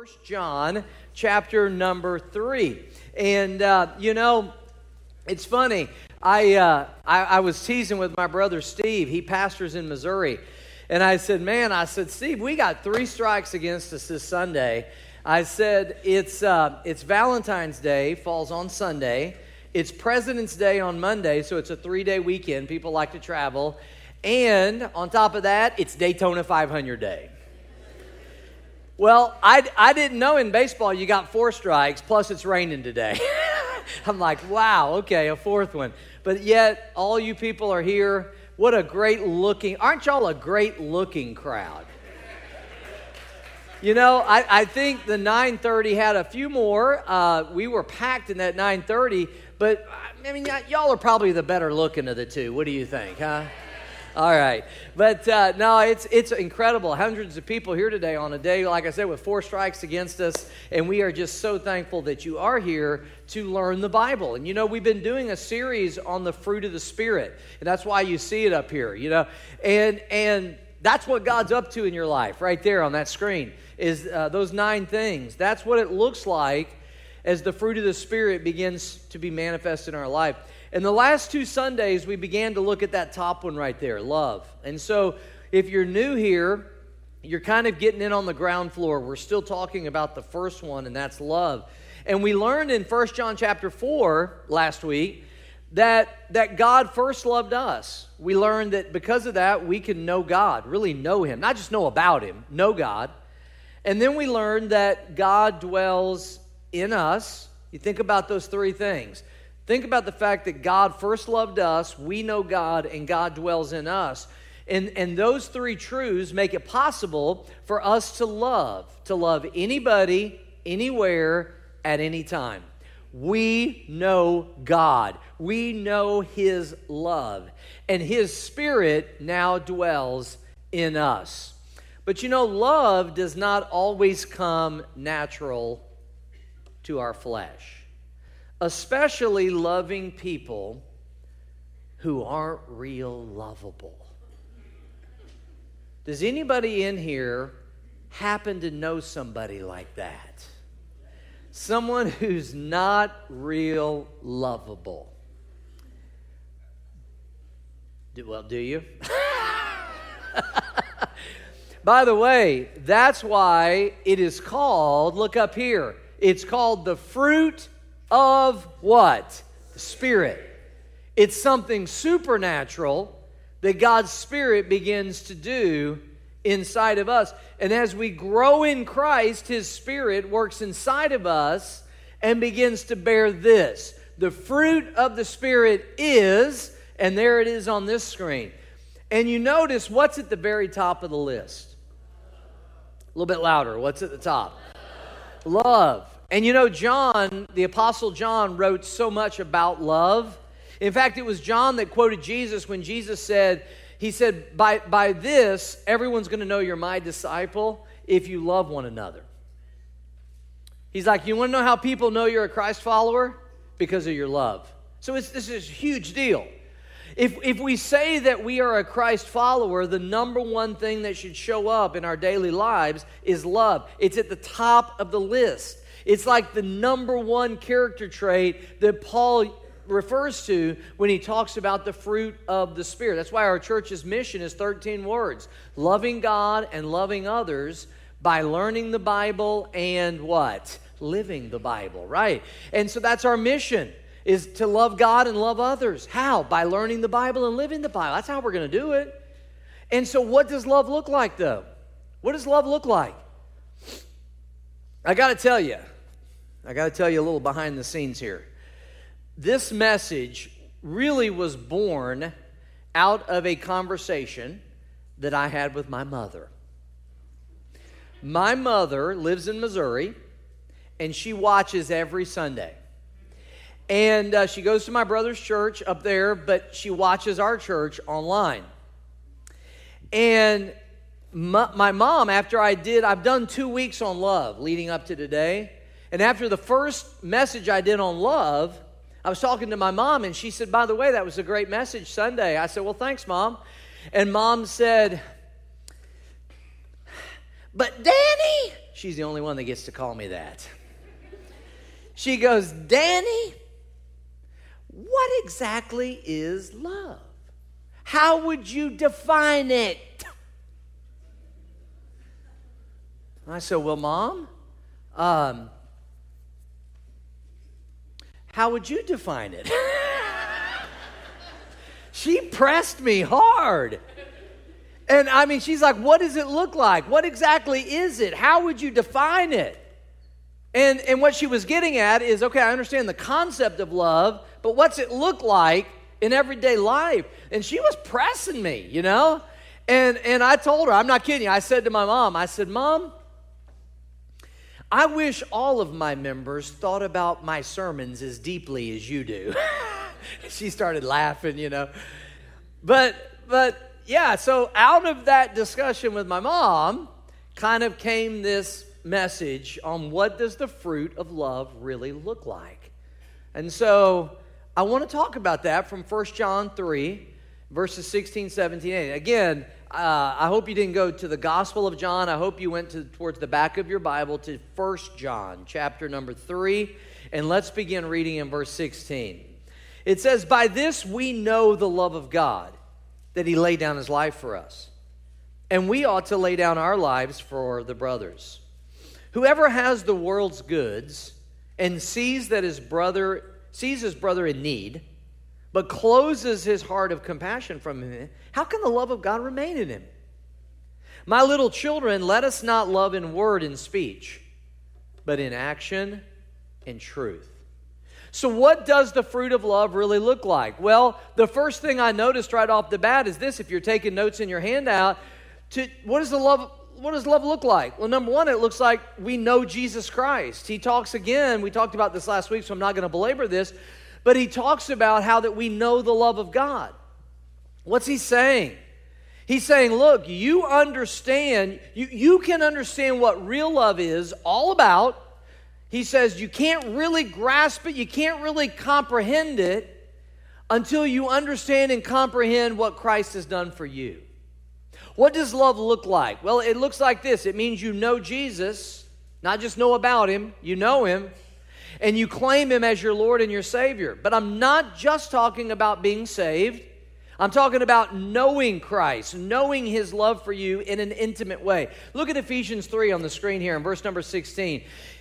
First John chapter number 3. And, it's funny. I was teasing with my brother Steve. He pastors in Missouri. And I said, Steve, we got 3 strikes against us this Sunday. I said, it's Valentine's Day, falls on Sunday. It's President's Day on Monday, so it's a 3-day weekend. People like to travel. And on top of that, it's Daytona 500 Day. Well, I didn't know in baseball you got 4 strikes, plus it's raining today. I'm like, wow, okay, a 4th one. But yet, all you people are here. What a great looking, aren't y'all a great looking crowd? You know, I think the 9:30 had a few more. We were packed in that 9:30, but I mean, y'all are probably the better looking of the two. What do you think, huh? All right. But no, it's incredible. Hundreds of people here today on a day, like I said, with 4 strikes against us. And we are just so thankful that you are here to learn the Bible. And, you know, we've been doing a series on the fruit of the Spirit. And that's why you see it up here, you know. And that's what God's up to in your life right there on that screen is those 9 things. That's what it looks like as the fruit of the Spirit begins to be manifest in our life. In the last 2 Sundays, we began to look at that top one right there, love. And so if you're new here, you're kind of getting in on the ground floor. We're still talking about the first one, and that's love. And we learned in 1 John chapter 4 last week that God first loved us. We learned that because of that, we can know God, really know Him. Not just know about Him, know God. And then we learned that God dwells in us. You think about those 3 things. Think about the fact that God first loved us, we know God, and God dwells in us. And those 3 truths make it possible for us to love anybody, anywhere, at any time. We know God. We know His love. And His Spirit now dwells in us. But you know, love does not always come natural to our flesh. Especially loving people who aren't real lovable. Does anybody in here happen to know somebody like that? Someone who's not real lovable. Do you? By the way, that's why it is called, look up here, it's called the fruit of what? The Spirit. It's something supernatural that God's Spirit begins to do inside of us. And as we grow in Christ, His Spirit works inside of us and begins to bear this. The fruit of the Spirit is, and there it is on this screen. And you notice what's at the very top of the list. A little bit louder. What's at the top? Love. And you know, John, the Apostle John, wrote so much about love. In fact, it was John that quoted Jesus when Jesus said, he said, by this, everyone's going to know you're my disciple if you love one another. He's like, you want to know how people know you're a Christ follower? Because of your love. So this is a huge deal. If we say that we are a Christ follower, the number one thing that should show up in our daily lives is love. It's at the top of the list. It's like the number one character trait that Paul refers to when he talks about the fruit of the Spirit. That's why our church's mission is 13 words. Loving God and loving others by learning the Bible and what? Living the Bible, right? And so that's our mission, is to love God and love others. How? By learning the Bible and living the Bible. That's how we're going to do it. And so what does love look like, though? What does love look like? I got to tell you a little behind the scenes here. This message really was born out of a conversation that I had with my mother. My mother lives in Missouri, and she watches every Sunday. And she goes to my brother's church up there, but she watches our church online. And my mom, I've done 2 weeks on love leading up to today. And after the first message I did on love, I was talking to my mom, and she said, by the way, that was a great message Sunday. I said, well, thanks, Mom. And Mom said, but Danny, She's the only one that gets to call me that. She goes, Danny, what exactly is love? How would you define it? I said, well, Mom, how would you define it? She pressed me hard. And I mean, she's like, what does it look like? What exactly is it? How would you define it? And what she was getting at is, okay, I understand the concept of love, but what's it look like in everyday life? And she was pressing me, you know? And I told her, I'm not kidding you, I said to my mom, I said, Mom, I wish all of my members thought about my sermons as deeply as you do. She started laughing, you know. But yeah, so out of that discussion with my mom kind of came this message on what does the fruit of love really look like. And so I want to talk about that from 1 John 3, verses 16, 17, 18. Again, I hope you didn't go to the Gospel of John. I hope you went towards the back of your Bible to 1 John, chapter number 3. And let's begin reading in verse 16. It says, by this we know the love of God, that he laid down his life for us. And we ought to lay down our lives for the brothers. Whoever has the world's goods and sees his brother in need, but closes his heart of compassion from him, how can the love of God remain in him? My little children, let us not love in word and speech, but in action and truth. So what does the fruit of love really look like? Well, the first thing I noticed right off the bat is this. If you're taking notes in your handout, what does love look like? Well, number one, it looks like we know Jesus Christ. He talks again, we talked about this last week, so I'm not going to belabor this, but he talks about how that we know the love of God. What's he saying? He's saying, look, you understand, you can understand what real love is all about. He says you can't really grasp it, you can't really comprehend it until you understand and comprehend what Christ has done for you. What does love look like? Well, it looks like this. It means you know Jesus, not just know about him, you know him, and you claim him as your Lord and your Savior. But I'm not just talking about being saved. I'm talking about knowing Christ, knowing his love for you in an intimate way. Look at Ephesians 3 on the screen here in verse number 16.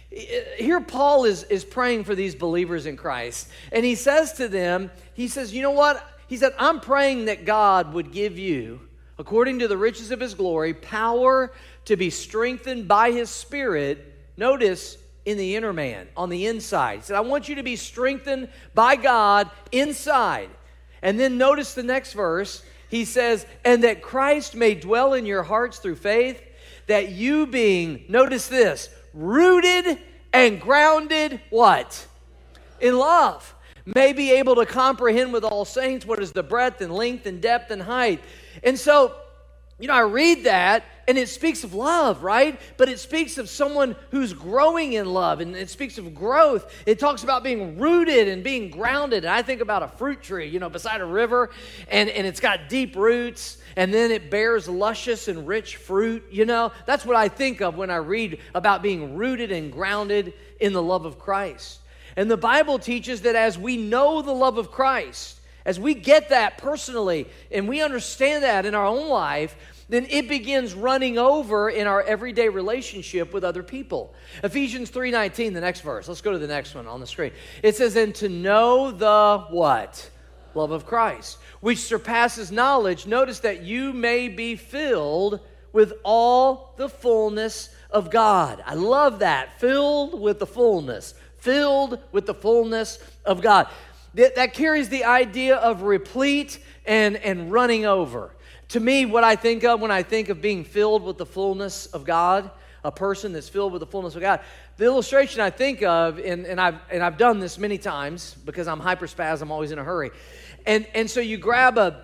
Here Paul is praying for these believers in Christ. And he says to them, he says, you know what? He said, I'm praying that God would give you, according to the riches of his glory, power to be strengthened by his Spirit. Notice, in the inner man, on the inside. He said, I want you to be strengthened by God inside. And then notice the next verse. He says, and that Christ may dwell in your hearts through faith, that you being, notice this, rooted and grounded, what? In love. May be able to comprehend with all saints what is the breadth and length and depth and height. And so, you know, I read that, and it speaks of love, right? But it speaks of someone who's growing in love, and it speaks of growth. It talks about being rooted and being grounded. And I think about a fruit tree, you know, beside a river, and it's got deep roots, and then it bears luscious and rich fruit, you know. That's what I think of when I read about being rooted and grounded in the love of Christ. And the Bible teaches that as we know the love of Christ, as we get that personally, and we understand that in our own life, then it begins running over in our everyday relationship with other people. Ephesians 3:19, the next verse. Let's go to the next one on the screen. It says, and to know the what? Love of Christ, which surpasses knowledge. Notice that you may be filled with all the fullness of God. I love that. Filled with the fullness. Filled with the fullness of God. That carries the idea of replete and running over. To me, what I think of when I think of being filled with the fullness of God, a person that's filled with the fullness of God, the illustration I think of, and I've done this many times because I'm hyperspasm, I'm always in a hurry. And so you grab a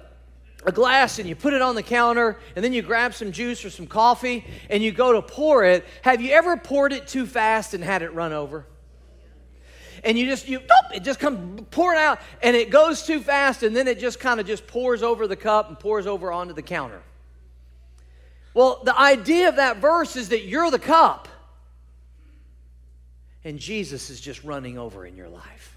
glass and you put it on the counter, and then you grab some juice or some coffee and you go to pour it. Have you ever poured it too fast and had it run over? And it just comes pouring out, and it goes too fast, and then it just kind of just pours over the cup and pours over onto the counter. Well, the idea of that verse is that you're the cup. and Jesus is just running over in your life.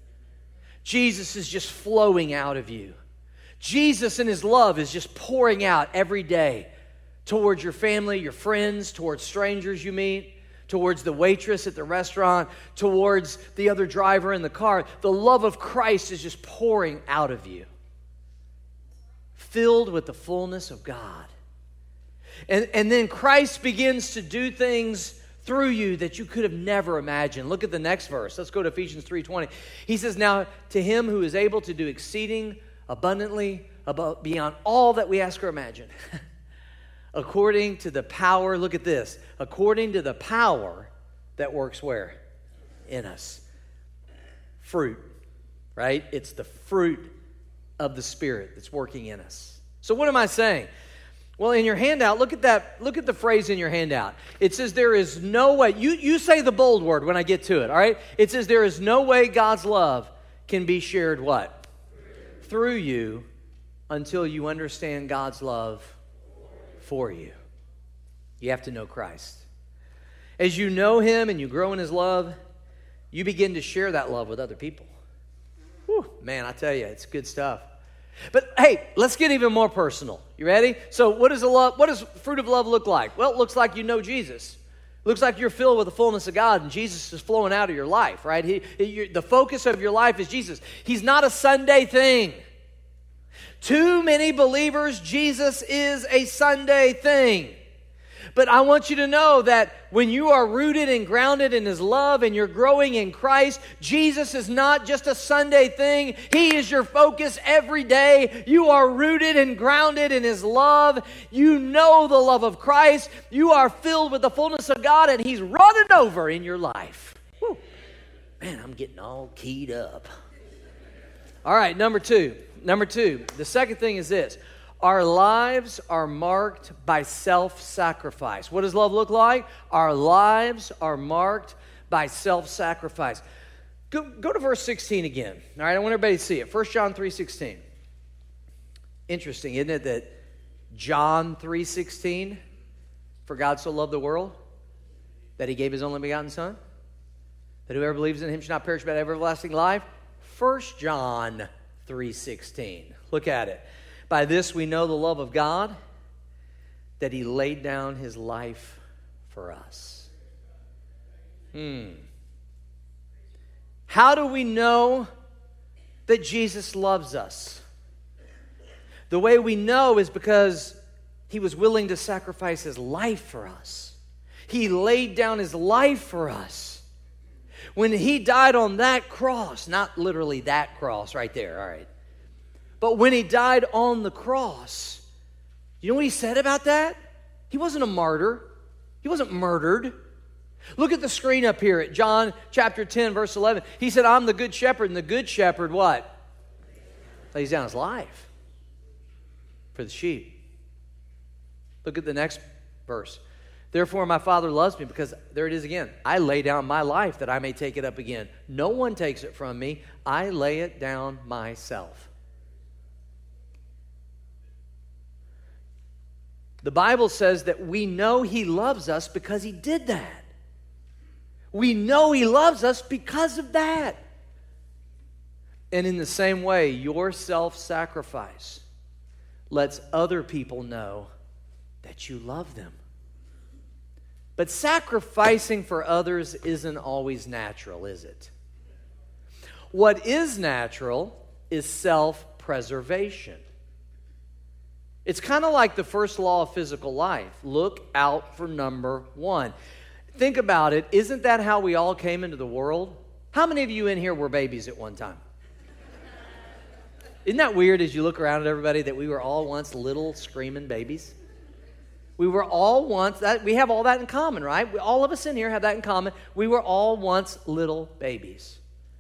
Jesus is just flowing out of you. Jesus and his love is just pouring out every day towards your family, your friends, towards strangers you meet, towards the waitress at the restaurant, towards the other driver in the car. The love of Christ is just pouring out of you, filled with the fullness of God. And then Christ begins to do things through you that you could have never imagined. Look at the next verse. Let's go to Ephesians 3:20. He says, now to him who is able to do exceeding abundantly above beyond all that we ask or imagine, according to the power, look at this, according to the power that works where? In us. Fruit, right? It's the fruit of the Spirit that's working in us. So what am I saying? Well, in your handout, look at that. Look at the phrase in your handout. It says there is no way. You say the bold word when I get to it, all right? It says there is no way God's love can be shared what? Through you until you understand God's love for you. You have to know Christ. As you know him and you grow in his love, you begin to share that love with other people. Whew, man, I tell you, it's good stuff. But hey, let's get even more personal. You ready? So what does fruit of love look like? Well, it looks like you know Jesus. It looks like you're filled with the fullness of God and Jesus is flowing out of your life, right? The focus of your life is Jesus. He's not a Sunday thing. Too many believers, Jesus is a Sunday thing. But I want you to know that when you are rooted and grounded in his love and you're growing in Christ, Jesus is not just a Sunday thing. He is your focus every day. You are rooted and grounded in his love. You know the love of Christ. You are filled with the fullness of God, and he's running over in your life. Woo. Man, I'm getting all keyed up. All right, number two. The second thing is this. Our lives are marked by self-sacrifice. What does love look like? Our lives are marked by self-sacrifice. Go to verse 16 again. All right, I want everybody to see it. 1 John 3:16. Interesting, isn't it, that John 3:16, for God so loved the world that he gave his only begotten Son, that whoever believes in him should not perish but have everlasting life. 1 John 3:16. Look at it. By this we know the love of God, that he laid down his life for us. How do we know that Jesus loves us? The way we know is because he was willing to sacrifice his life for us. He laid down his life for us. When he died on that cross, not literally that cross right there, all right. But when he died on the cross, you know what he said about that? He wasn't a martyr. He wasn't murdered. Look at the screen up here at John chapter 10, verse 11. He said, I'm the good shepherd, and the good shepherd what? Lays down his life for the sheep. Look at the next verse. Therefore my Father loves me, because there it is again. I lay down my life that I may take it up again. No one takes it from me. I lay it down myself. The Bible says that we know he loves us because he did that. We know he loves us because of that. And in the same way, your self-sacrifice lets other people know that you love them. But sacrificing for others isn't always natural, is it? What is natural is self-preservation. It's kind of like the first law of physical life. Look out for number one. Think about it. Isn't that how we all came into the world? How many of you in here were babies at one time? Isn't that weird as you look around at everybody that we were all once little screaming babies? We were all once, we have all that in common, right? All of us in here have that in common. We were all once little babies.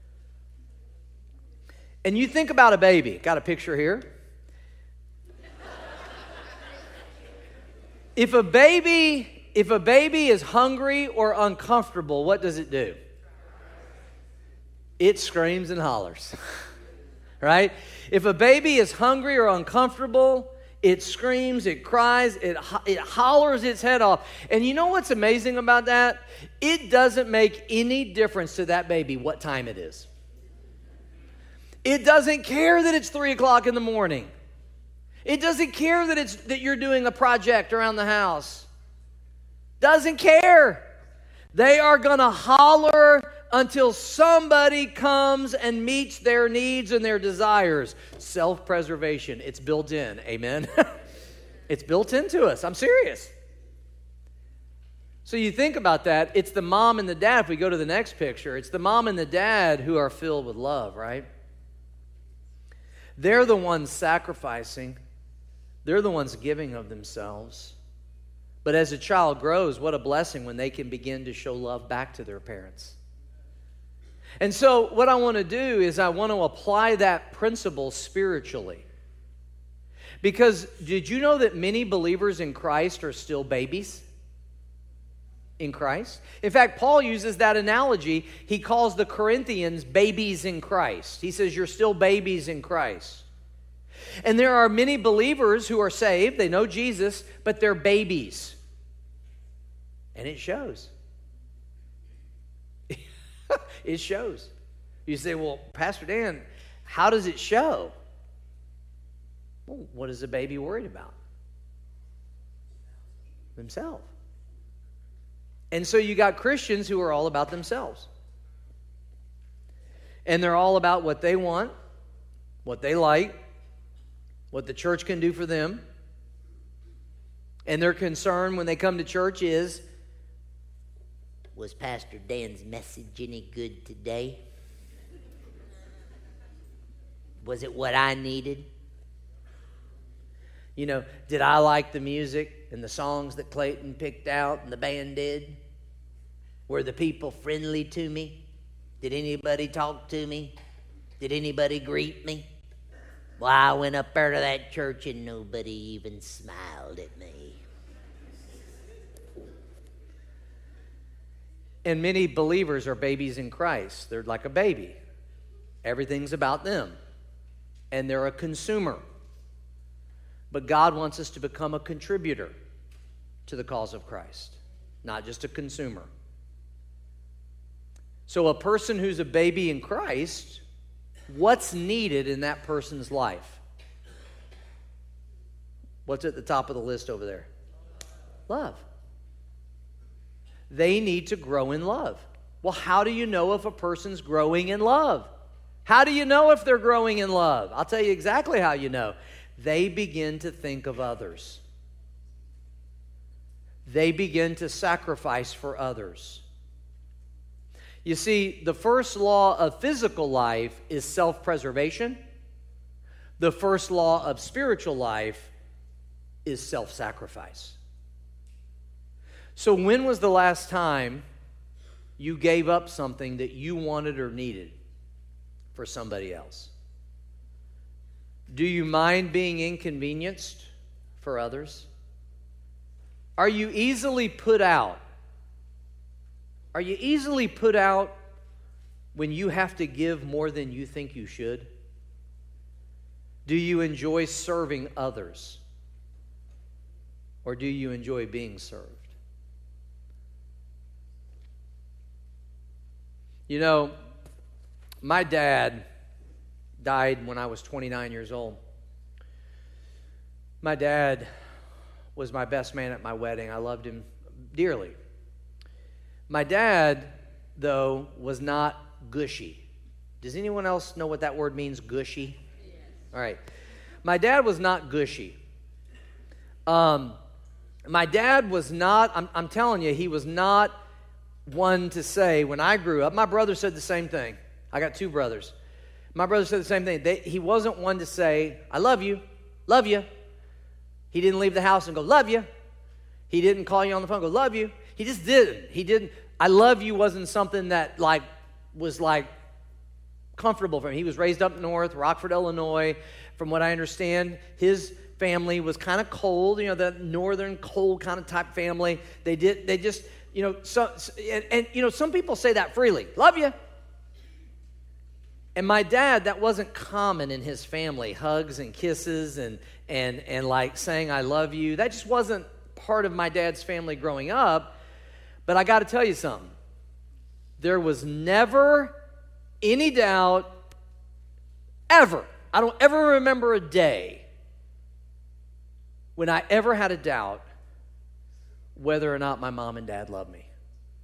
And you think about a baby. Got a picture here. If a baby is hungry or uncomfortable, what does it do? It screams and hollers, right? If a baby is hungry or uncomfortable, It screams, it cries, it hollers its head off. And you know what's amazing about that? It doesn't make any difference to that baby what time it is. It doesn't care that it's 3 o'clock in the morning. It doesn't care that you're doing a project around the house. Doesn't care. They are going to holler until somebody comes and meets their needs and their desires. Self-preservation, it's built in. Amen? It's built into us. I'm serious. So you think about that. It's the mom and the dad. If we go to the next picture, it's the mom and the dad who are filled with love, right? They're the ones sacrificing. They're the ones giving of themselves. But as a child grows, what a blessing when they can begin to show love back to their parents. And so what I want to do is I want to apply that principle spiritually. Because did you know that many believers in Christ are still babies in Christ? In fact, Paul uses that analogy. He calls the Corinthians babies in Christ. He says you're still babies in Christ. And there are many believers who are saved, they know Jesus, but they're babies. And it shows. It shows. You say, well, Pastor Dan, how does it show? Well, what is a baby worried about? Themselves. And so you got Christians who are all about themselves. And they're all about what they want, what they like, what the church can do for them. And their concern when they come to church is, was Pastor Dan's message any good today? Was it what I needed? You know, did I like the music and the songs that Clayton picked out and the band did? Were the people friendly to me? Did anybody talk to me? Did anybody greet me? Well, I went up there to that church and nobody even smiled at me. And many believers are babies in Christ. They're like a baby. Everything's about them. And they're a consumer. But God wants us to become a contributor to the cause of Christ, not just a consumer. So a person who's a baby in Christ, what's needed in that person's life? What's at the top of the list over there? Love. They need to grow in love. Well, how do you know if a person's growing in love? How do you know if they're growing in love? I'll tell you exactly how you know. They begin to think of others. They begin to sacrifice for others. You see, the first law of physical life is self-preservation. The first law of spiritual life is self-sacrifice. So when was the last time you gave up something that you wanted or needed for somebody else? Do you mind being inconvenienced for others? Are you easily put out? Are you easily put out when you have to give more than you think you should? Do you enjoy serving others? Or do you enjoy being served? You know, my dad died when I was 29 years old. My dad was my best man at my wedding. I loved him dearly. My dad, though, was not gushy. Does anyone else know what that word means, gushy? Yes. All right. My dad was not gushy. My dad was not, I'm telling you, he was not one to say, when I grew up, my brother said the same thing. I got two brothers. My brother said the same thing. He wasn't one to say, I love you, love you. He didn't leave the house and go, love you. He didn't call you on the phone and go, love you. He just didn't. He didn't. I love you wasn't something that was comfortable for him. He was raised up north, Rockford, Illinois. From what I understand, his family was kind of cold, the northern cold kind of type family. They just, some people say that freely. Love you. And my dad, that wasn't common in his family, hugs and kisses and like saying I love you. That just wasn't part of my dad's family growing up. But I got to tell you something. There was never any doubt, ever. I don't ever remember a day when I ever had a doubt whether or not my mom and dad loved me.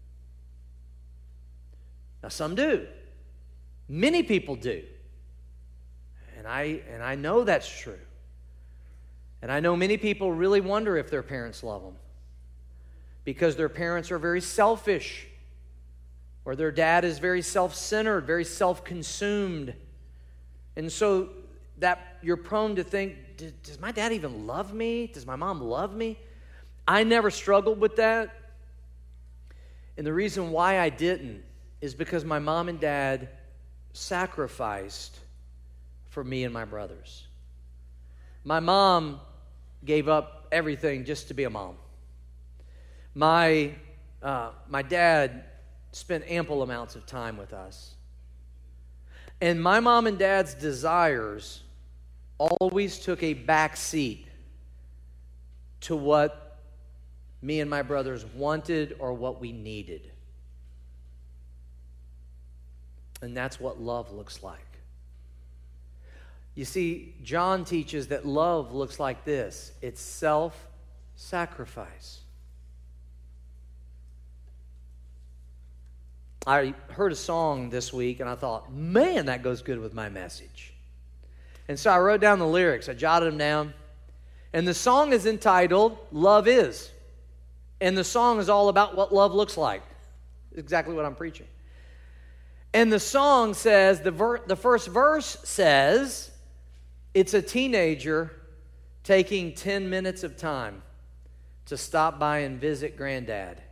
Now, some do. Many people do. And I know that's true. And I know many people really wonder if their parents love them because their parents are very selfish, or their dad is very self-centered, very self-consumed. And so that you're prone to think, does my dad even love me? Does my mom love me? I never struggled with that. And the reason why I didn't is because my mom and dad sacrificed for me and my brothers. My mom gave up everything just to be a mom. My dad spent ample amounts of time with us. And my mom and dad's desires always took a back seat to what me and my brothers wanted or what we needed. And that's what love looks like. You see, John teaches that love looks like this. It's self-sacrifice. I heard a song this week, and I thought, man, that goes good with my message. And so I wrote down the lyrics. I jotted them down. And the song is entitled, Love Is. And the song is all about what love looks like. Exactly what I'm preaching. And the song says, the first verse says, it's a teenager taking 10 minutes of time to stop by and visit granddad.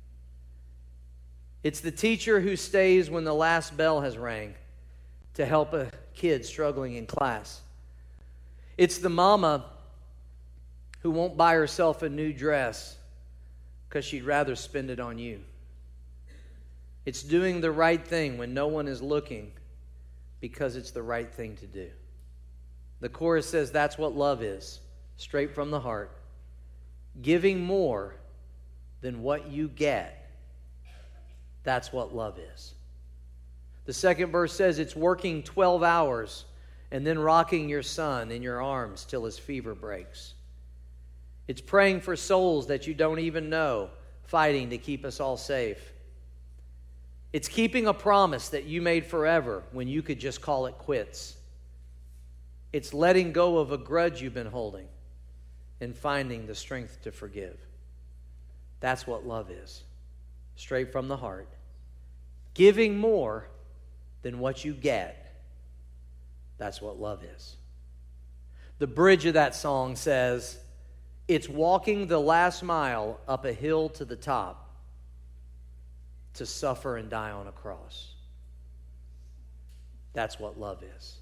It's the teacher who stays when the last bell has rang to help a kid struggling in class. It's the mama who won't buy herself a new dress because she'd rather spend it on you. It's doing the right thing when no one is looking because it's the right thing to do. The chorus says that's what love is, straight from the heart. Giving more than what you get. That's what love is. The second verse says it's working 12 hours and then rocking your son in your arms till his fever breaks. It's praying for souls that you don't even know, fighting to keep us all safe. It's keeping a promise that you made forever when you could just call it quits. It's letting go of a grudge you've been holding and finding the strength to forgive. That's what love is. Straight from the heart. Giving more than what you get. That's what love is. The bridge of that song says, it's walking the last mile up a hill to the top to suffer and die on a cross. That's what love is.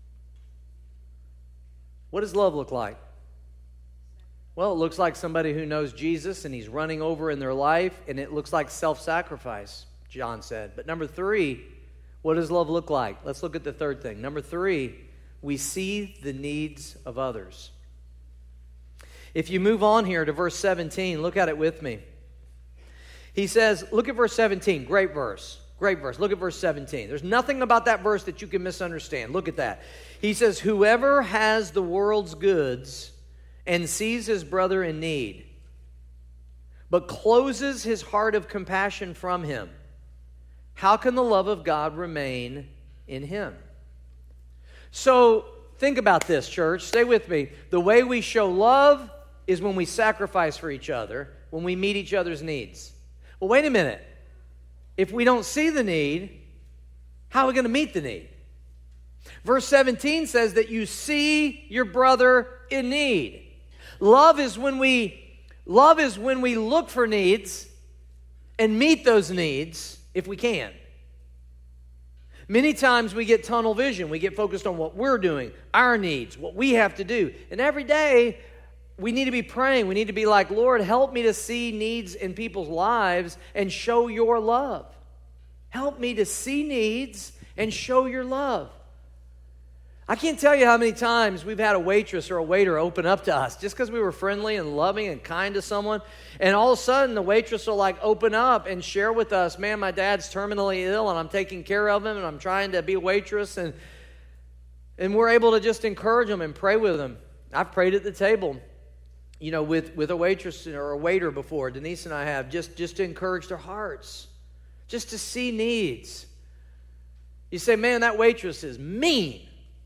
What does love look like? Well, it looks like somebody who knows Jesus and he's running over in their life, and it looks like self-sacrifice, John said. But number 3, what does love look like? Let's look at the third thing. Number 3, we see the needs of others. If you move on here to verse 17, look at it with me. He says, look at verse 17, great verse. Great verse. Look at verse 17. There's nothing about that verse that you can misunderstand. Look at that. He says, whoever has the world's goods and sees his brother in need, but closes his heart of compassion from him, how can the love of God remain in him? So think about this, church. Stay with me. The way we show love is when we sacrifice for each other, when we meet each other's needs. Well, wait a minute. If we don't see the need, how are we going to meet the need? Verse 17 says that you see your brother in need. Love is when we look for needs and meet those needs if we can. Many times we get tunnel vision. We get focused on what we're doing, our needs, what we have to do. And every day we need to be praying. We need to be like, Lord, help me to see needs in people's lives and show your love. Help me to see needs and show your love. I can't tell you how many times we've had a waitress or a waiter open up to us just because we were friendly and loving and kind to someone. And all of a sudden, the waitress will like open up and share with us, man, my dad's terminally ill and I'm taking care of him and I'm trying to be a waitress. And we're able to just encourage them and pray with them. I've prayed at the table, with a waitress or a waiter before. Denise and I have, just to encourage their hearts, just to see needs. You say, man, that waitress is mean.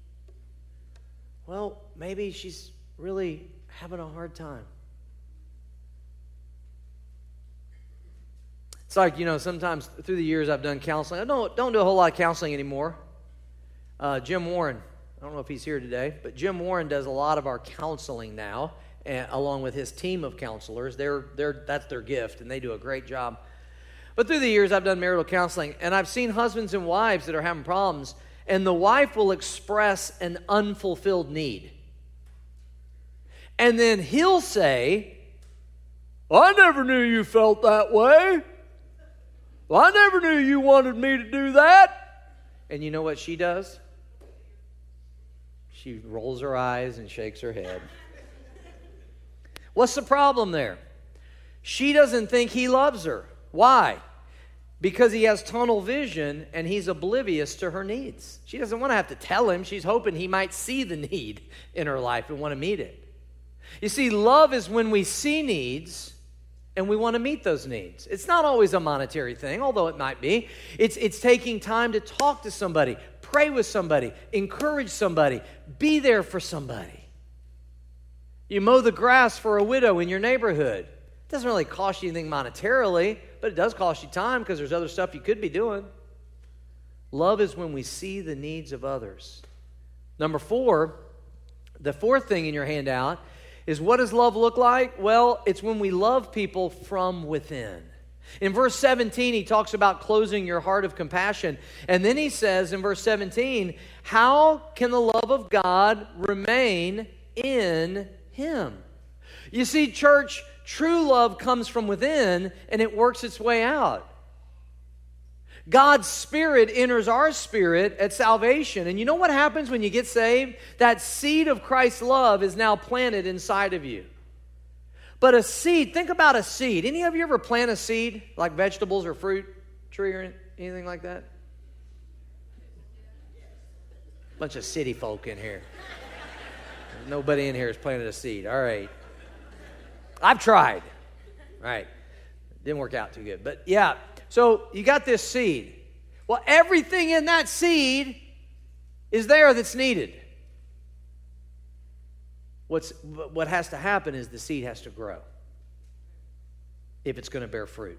Well, maybe she's really having a hard time. It's like, sometimes through the years I've done counseling. I don't do a whole lot of counseling anymore. Jim Warren, I don't know if he's here today, but Jim Warren does a lot of our counseling now, along with his team of counselors. That's their gift, and they do a great job. But through the years I've done marital counseling, and I've seen husbands and wives that are having problems, and the wife will express an unfulfilled need. And then he'll say, I never knew you felt that way. Well, I never knew you wanted me to do that. And you know what she does? She rolls her eyes and shakes her head. What's the problem there? She doesn't think he loves her. Why? Because he has tunnel vision and he's oblivious to her needs. She doesn't want to have to tell him. She's hoping he might see the need in her life and want to meet it. You see, love is when we see needs and we want to meet those needs. It's not always a monetary thing, although it might be. It's taking time to talk to somebody, pray with somebody, encourage somebody, be there for somebody. You mow the grass for a widow in your neighborhood. It doesn't really cost you anything monetarily, but it does cost you time because there's other stuff you could be doing. Love is when we see the needs of others. Number 4, the fourth thing in your handout is, what does love look like? Well, it's when we love people from within. In verse 17, he talks about closing your heart of compassion. And then he says in verse 17, how can the love of God remain in him? You see, church, true love comes from within and it works its way out. God's Spirit enters our spirit at salvation. And you know what happens when you get saved? That seed of Christ's love is now planted inside of you. But a seed, think about a seed. Any of you ever plant a seed, like vegetables or fruit tree or anything like that? Bunch of city folk in here. Nobody in here has planted a seed. All right. I've tried. Right. Didn't work out too good. But yeah, so you got this seed. Well, everything in that seed is there that's needed. What has to happen is the seed has to grow if it's going to bear fruit.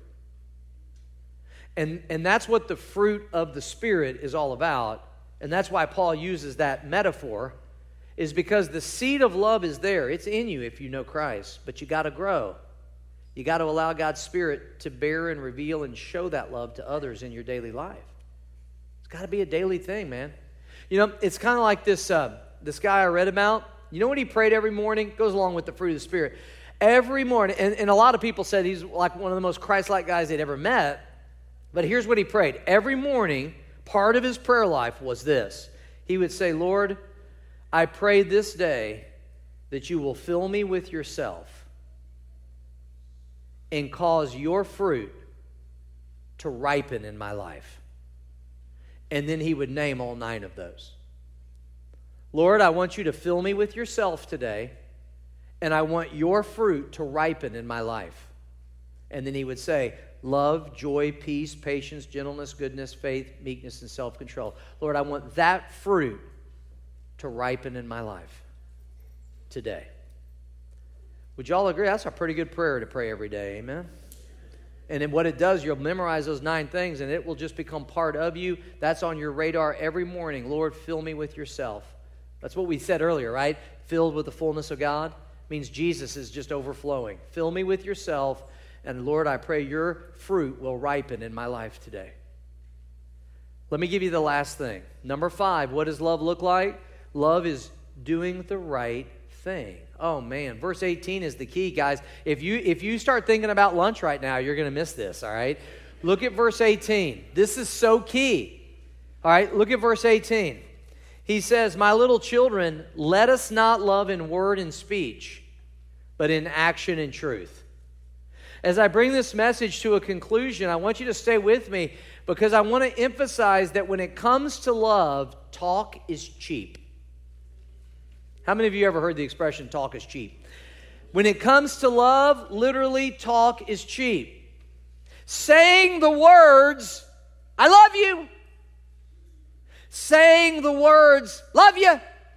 And that's what the fruit of the Spirit is all about. And that's why Paul uses that metaphor, is because the seed of love is there. It's in you if you know Christ, but you got to grow. You got to allow God's Spirit to bear and reveal and show that love to others in your daily life. It's got to be a daily thing, man. You know, it's kind of like this guy I read about. You know what he prayed every morning? Goes along with the fruit of the Spirit. Every morning, and a lot of people said he's like one of the most Christ-like guys they'd ever met. But here's what he prayed. Every morning, part of his prayer life was this. He would say, Lord, I pray this day that you will fill me with yourself and cause your fruit to ripen in my life. And then he would name all 9 of those. Lord, I want you to fill me with yourself today, and I want your fruit to ripen in my life. And then he would say, love, joy, peace, patience, gentleness, goodness, faith, meekness, and self-control. Lord, I want that fruit to ripen in my life today. Would you all agree? That's a pretty good prayer to pray every day, amen? And then what it does, you'll memorize those 9 things, and it will just become part of you. That's on your radar every morning. Lord, fill me with yourself. That's what we said earlier, right? Filled with the fullness of God means Jesus is just overflowing. Fill me with yourself, and Lord, I pray your fruit will ripen in my life today. Let me give you the last thing. Number 5, what does love look like? Love is doing the right thing. Oh man, verse 18 is the key, guys. If you start thinking about lunch right now, you're going to miss this, all right? Look at verse 18. This is so key. All right, look at verse 18. He says, "My little children, let us not love in word and speech, but in action and truth." As I bring this message to a conclusion, I want you to stay with me because I want to emphasize that when it comes to love, talk is cheap. How many of you ever heard the expression, talk is cheap? When it comes to love, literally, talk is cheap. Saying the words, "I love you," saying the words, "love you,"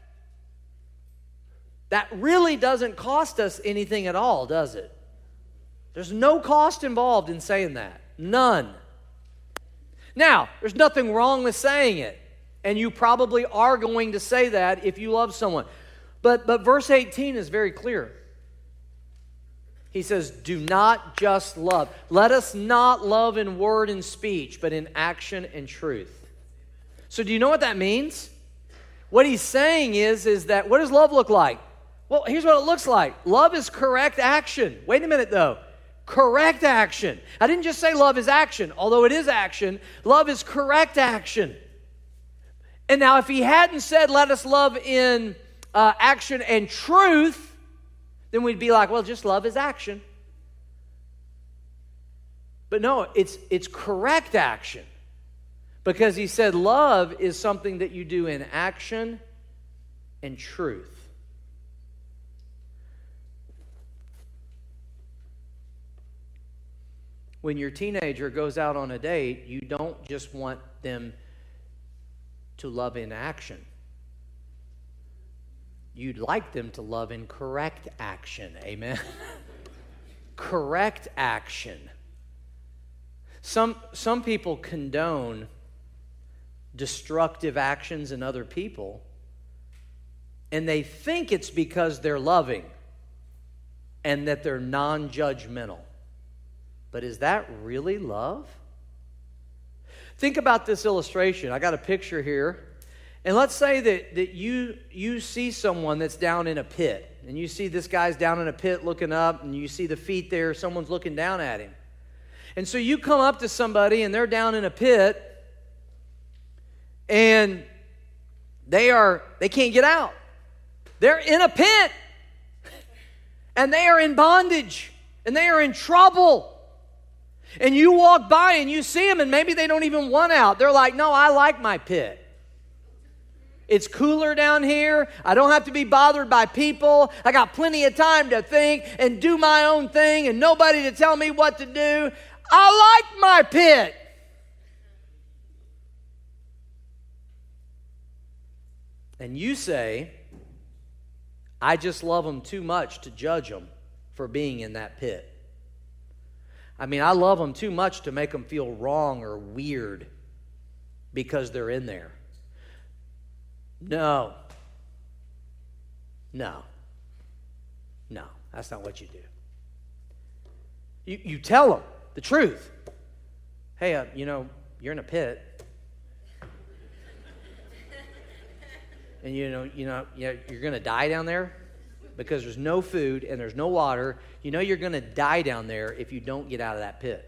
that really doesn't cost us anything at all, does it? There's no cost involved in saying that. None. Now, there's nothing wrong with saying it, and you probably are going to say that if you love someone. But verse 18 is very clear. He says, do not just love. Let us not love in word and speech, but in action and truth. So do you know what that means? What he's saying is that, what does love look like? Well, here's what it looks like. Love is correct action. Wait a minute, though. Correct action. I didn't just say love is action, although it is action. Love is correct action. And now if he hadn't said, let us love in action and truth, then we'd be like, well, just love is action. But no, it's correct action. Because he said love is something that you do in action and truth. When your teenager goes out on a date, you don't just want them to love in action. You'd like them to love in correct action. Amen? Correct action. Some people condone destructive actions in other people, and they think it's because they're loving and that they're non-judgmental. But is that really love? Think about this illustration. I got a picture here. And let's say that you see someone that's down in a pit. And you see this guy's down in a pit looking up, and you see the feet there. Someone's looking down at him. And so you come up to somebody, and they're down in a pit, and they can't get out. They're in a pit. And they are in bondage. And they are in trouble. And you walk by and you see them, and maybe they don't even want out. They're like, no, I like my pit. It's cooler down here. I don't have to be bothered by people. I got plenty of time to think and do my own thing and nobody to tell me what to do. I like my pit. And you say, I just love them too much to judge them for being in that pit. I mean, I love them too much to make them feel wrong or weird because they're in there. No, that's not what you do. You tell them the truth. Hey, you're in a pit. And you're going to die down there because there's no food and there's no water. You know you're going to die down there if you don't get out of that pit.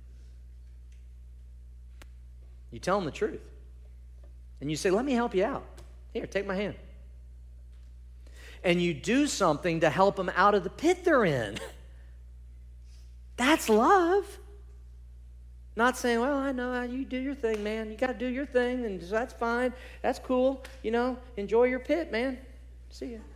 You tell them the truth. And you say, let me help you out. Here, take my hand. And you do something to help them out of the pit they're in. That's love. Not saying, well, I know how you do your thing, man. You got to do your thing, and that's fine. That's cool. Enjoy your pit, man. See ya.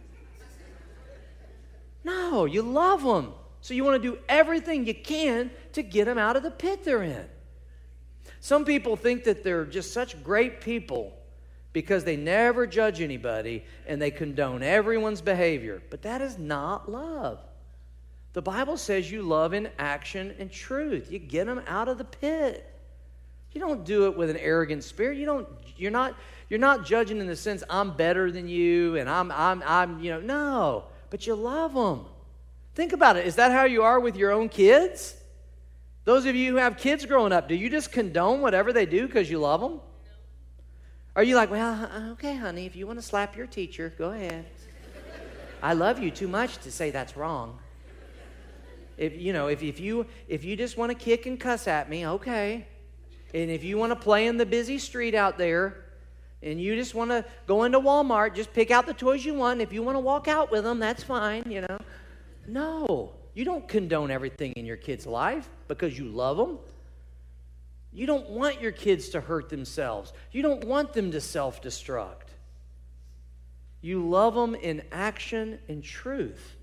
No, you love them. So you want to do everything you can to get them out of the pit they're in. Some people think that they're just such great people because they never judge anybody and they condone everyone's behavior. But that is not love. The Bible says you love in action and truth. You get them out of the pit. You don't do it with an arrogant spirit. You're not judging in the sense I'm better than you and no, but you love them. Think about it. Is that how you are with your own kids? Those of you who have kids growing up, do you just condone whatever they do because you love them? Are you like, well, okay, honey, if you want to slap your teacher, go ahead. I love you too much to say that's wrong. If you just want to kick and cuss at me, okay. And if you want to play in the busy street out there, and you just want to go into Walmart, just pick out the toys you want. If you want to walk out with them, that's fine, you know. No, you don't condone everything in your kid's life because you love them. You don't want your kids to hurt themselves. You don't want them to self-destruct. You love them in action and truth.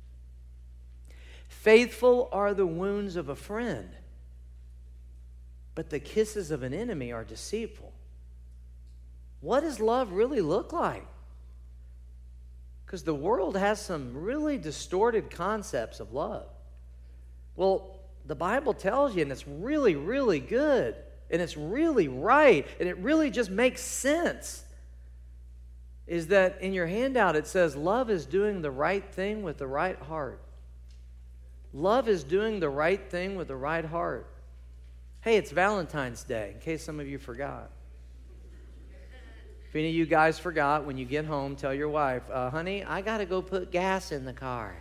Faithful are the wounds of a friend, but the kisses of an enemy are deceitful. What does love really look like? Because the world has some really distorted concepts of love. Well, the Bible tells you, and it's really, really good, and it's really right, and it really just makes sense, is that in your handout it says, love is doing the right thing with the right heart. Love is doing the right thing with the right heart. Hey, it's Valentine's Day, in case some of you forgot. If any of you guys forgot, when you get home, tell your wife, honey, I got to go put gas in the car.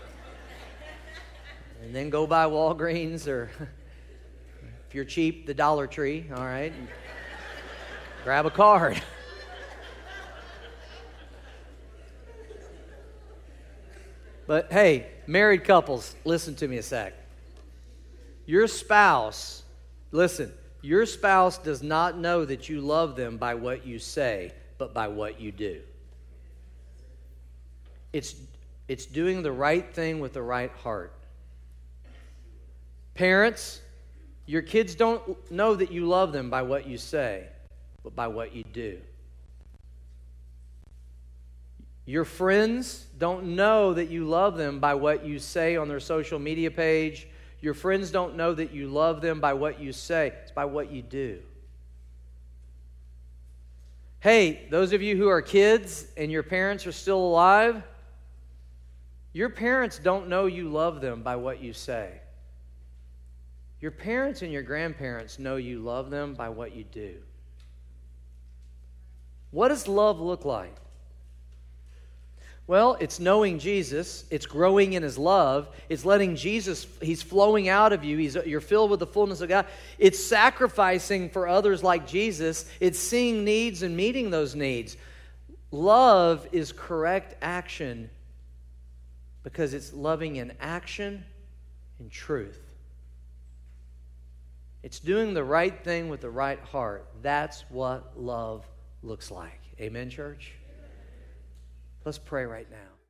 And then go by Walgreens or, if you're cheap, the Dollar Tree, all right? And grab a card. But hey, married couples, listen to me a sec. Your spouse, listen, your spouse does not know that you love them by what you say, but by what you do. It's doing the right thing with the right heart. Parents, your kids don't know that you love them by what you say, but by what you do. Your friends don't know that you love them by what you say on their social media page. Your friends don't know that you love them by what you say. It's by what you do. Hey, those of you who are kids and your parents are still alive, your parents don't know you love them by what you say. Your parents and your grandparents know you love them by what you do. What does love look like? Well, it's knowing Jesus. It's growing in His love. It's letting Jesus, He's flowing out of you. You're filled with the fullness of God. It's sacrificing for others like Jesus. It's seeing needs and meeting those needs. Love is correct action because it's loving in action and truth. It's doing the right thing with the right heart. That's what love looks like. Amen, church? Let's pray right now.